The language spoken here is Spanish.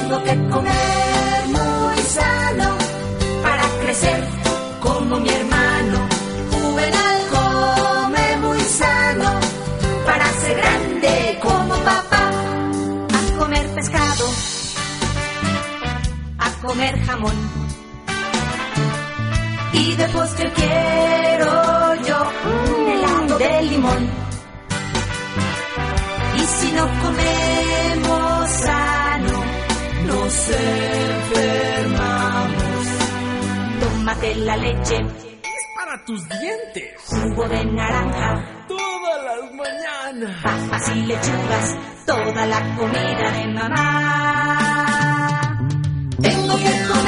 Tengo que comer muy sano para crecer como mi hermano. Juvenal come muy sano para ser grande como papá. A comer pescado, a comer jamón, y de postre quiero yo un helado de limón. Y si no comemos sano, nos enfermamos. Tómate la leche, es para tus dientes. Jugo de naranja, todas las mañanas. Papas y lechugas, toda la comida de mamá. Tengo que comer